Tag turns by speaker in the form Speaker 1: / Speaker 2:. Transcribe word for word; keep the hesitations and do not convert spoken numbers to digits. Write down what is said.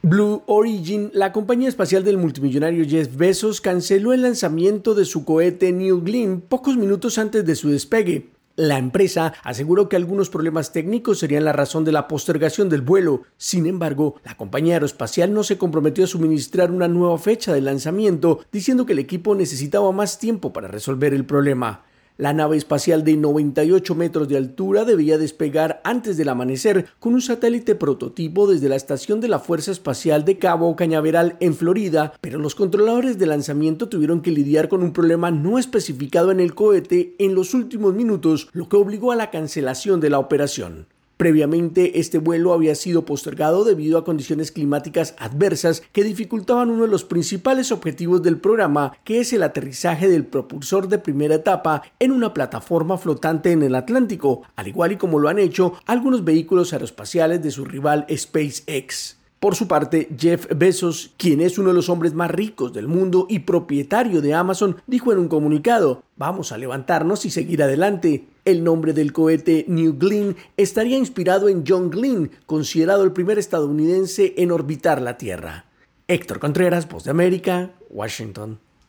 Speaker 1: Blue Origin, la compañía espacial del multimillonario Jeff Bezos, canceló el lanzamiento de su cohete New Glenn pocos minutos antes de su despegue. La empresa aseguró que algunos problemas técnicos serían la razón de la postergación del vuelo. Sin embargo, la compañía aeroespacial no se comprometió a suministrar una nueva fecha de lanzamiento, diciendo que el equipo necesitaba más tiempo para resolver el problema. La nave espacial de noventa y ocho metros de altura debía despegar antes del amanecer con un satélite prototipo desde la estación de la Fuerza Espacial de Cabo Cañaveral en Florida, pero los controladores de lanzamiento tuvieron que lidiar con un problema no especificado en el cohete en los últimos minutos, lo que obligó a la cancelación de la operación. Previamente, este vuelo había sido postergado debido a condiciones climáticas adversas que dificultaban uno de los principales objetivos del programa, que es el aterrizaje del propulsor de primera etapa en una plataforma flotante en el Atlántico, al igual y como lo han hecho algunos vehículos aeroespaciales de su rival SpaceX. Por su parte, Jeff Bezos, quien es uno de los hombres más ricos del mundo y propietario de Amazon, dijo en un comunicado: "Vamos a levantarnos y seguir adelante". El nombre del cohete New Glenn estaría inspirado en John Glenn, considerado el primer estadounidense en orbitar la Tierra. Héctor Contreras, Voz de América, Washington.